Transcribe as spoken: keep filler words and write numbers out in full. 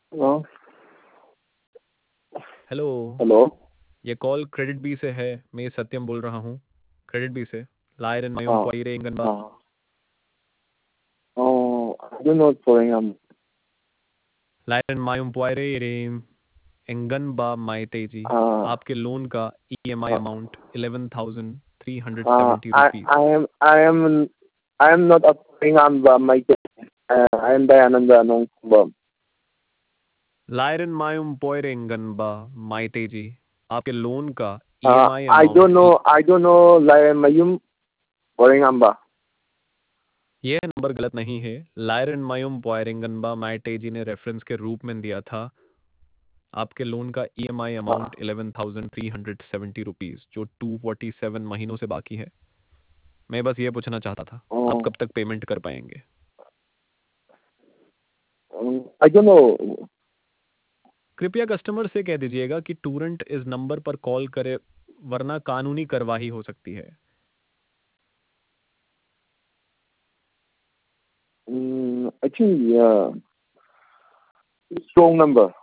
Hello. Hello. Hello. ये call credit B से है। मैं सत्यम बोल रहा हूँ, क्रेडिट बी से। लायरन मयूम हाँ पोइरे इंगनबा। हाँ। Oh, I don't know Korean. लायरन मायूम पोइरे रेम इंगनबा माइतेजी। Uh, आपके लोन का EMI uh, amount eleven thousand three hundred uh, seventy I rupees. I am I am I am not a Korean, but my uh, I am Dayananda Nongkubam. लायरन मायूम पोइरे इंगनबा माइतेजी। आपके लोन का Uh, EMI I don't amount. know I don't know like Mayum Korean ba. यह नंबर गलत नहीं है। लायरन मायूम पोइरेंगनबा माइटेजी ने रेफरेंस के रूप में दिया था। आपके लोन का EMI Uh, amount eleven thousand three hundred seventy rupees, जो टू फोर्टी सेवन महीनों से बाकी है। मैं बस ये पूछना चाहता था, आप oh, कब तक पेमेंट कर पाएंगे? um, I don't know. कृपया कस्टमर से कह दीजिएगा कि टूरेंट इस नंबर पर कॉल करे, वरना कानूनी कार्यवाही हो सकती है। Um, actually, uh, it's wrong number.